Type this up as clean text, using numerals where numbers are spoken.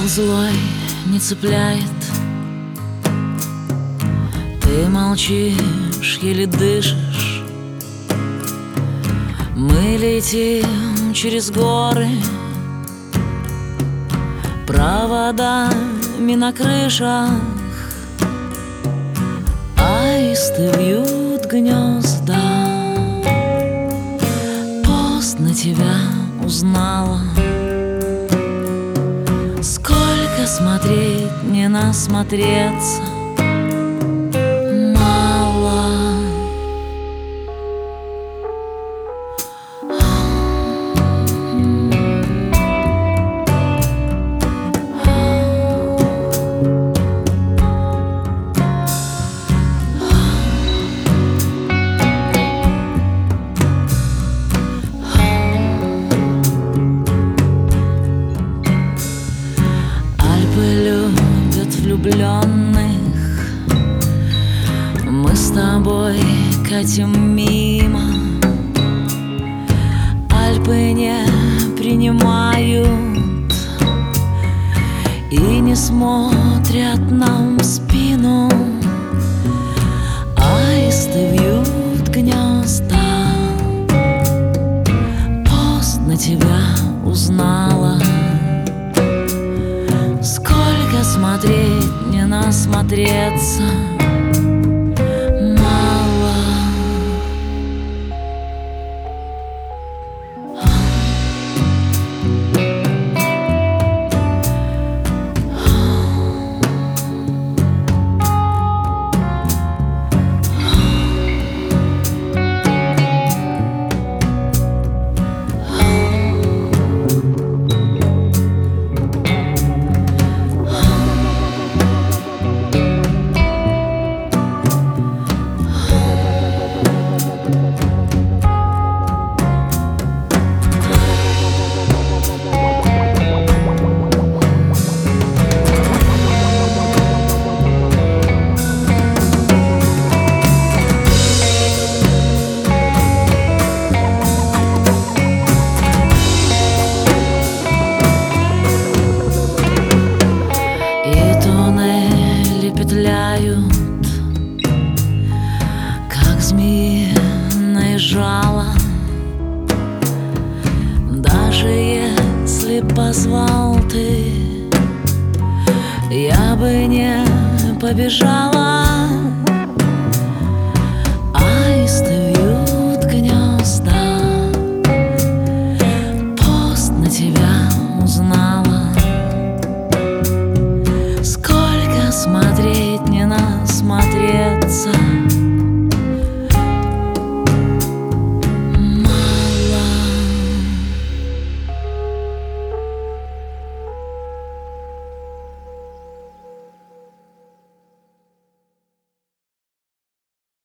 Укол злой не цепляет. Ты молчишь, еле дышишь. Мы летим через горы, проводами на крышах. Аисты вьют гнезда. Поздно тебя узнала. Сколько смотреть, не насмотреться. Влюбленных мы с тобой катим мимо. Альпы не принимают и не смотрят нам в спину. Аисты вьют гнезда. Поздно тебя узнала. Сколько смотреть, не насмотреться. Мало. Петляют, как змеиное жало. Даже если позвал ты, я бы не побежала.